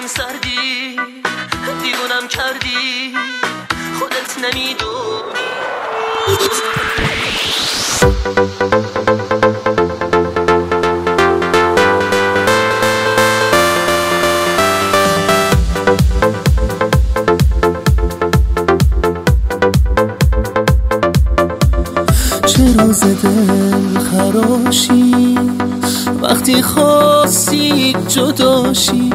اون سردی دیوونم کردی خودت نمیدونی. چه روز دل خراشی وقتی خواستی جداشی،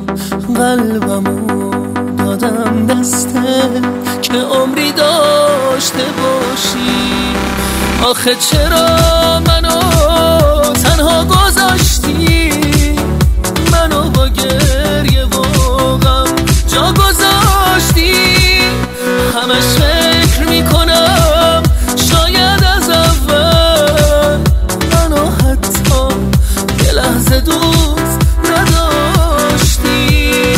قلبمو دادم دسته که عمری داشته باشی. آخه چرا منو تنها گذاشتی، منو با گریه و غم جا گذاشتی. همش فکر میکنم شاید از اول منو حتی یه لحظه دوست نداشتی.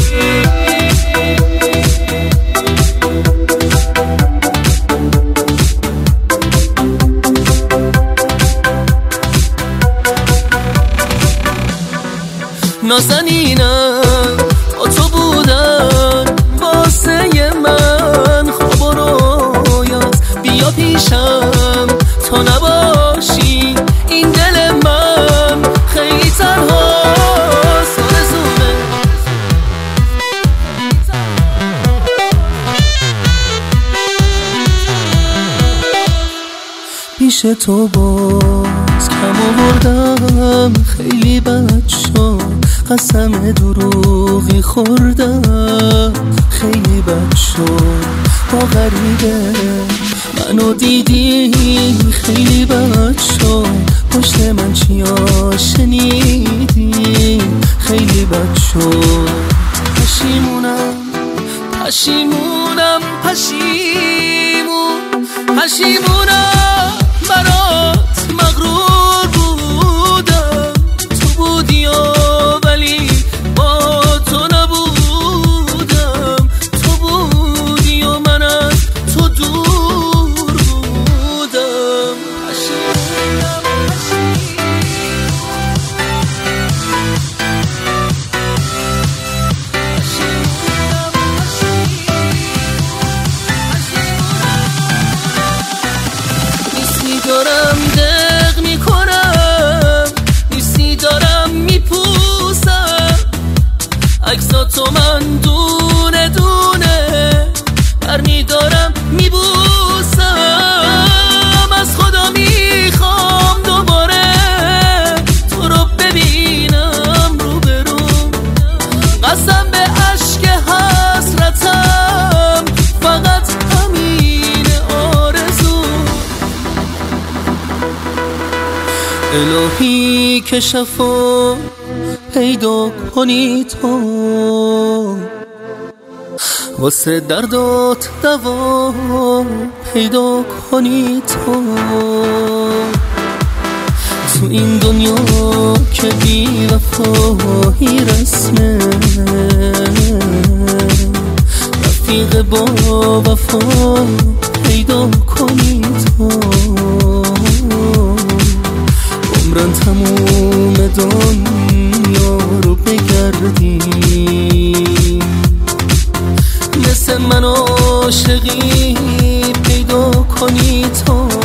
نازنینم با تو بودن واسه من خواب و رویاست، بیا پیشم تو نباشی این دل من خیلی تنهاست. آرزومه پیش تو باز کم آوردم، خیلی بد شد قسم دروغی خوردم، خیلی بد شد با غریبه منو دیدی، خیلی بد شد پشت من چیا شنیدی، خیلی بد شد. پشیمونم پشیمونم پشیمونم برات مغرور بودم. تو بودی ولی با تو نبودم، تو بودی و من از تو دور بودم. پشیمونم نیستی دارم دق میکنم، نیستی دارم میپوسم، عکساتو من دونه دونه برمی دارم میبوسم. از خدا میخوام دوباره تو رو ببینم روبروم، قسم به عشق حسرتم فقط همین آرزو. الهی که شفا پیدا کنی تو، واسه دردات دوا پیدا کنی تو. تو این دنیا که بی وفایی رسمه، رفیق با وفا پیدا کنی تو. عمرن تموم دنیا رو بگردی، مثل من عاشقی پیدا کنی تو.